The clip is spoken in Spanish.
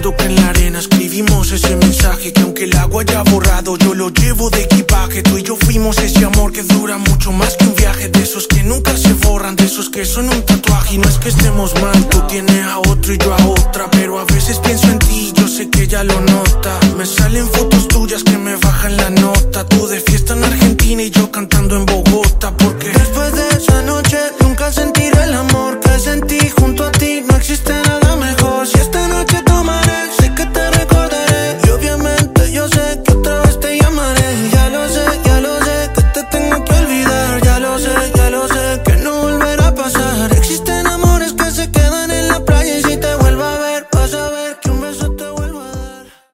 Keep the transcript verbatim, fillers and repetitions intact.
recuerdo que en la arena escribimos ese mensaje, que aunque el agua haya borrado, yo lo llevo de equipaje. Tú y yo fuimos ese amor que dura mucho más que un viaje, de esos que nunca se borran, de esos que son un tatuaje. Y no es que estemos mal, tú tienes a otro y yo a otra, pero a veces pienso en ti y yo sé que ella lo nota. Me salen fotos tuyas que me bajan la nota, tú de fiesta en Argentina y yo cantando en Bogotá.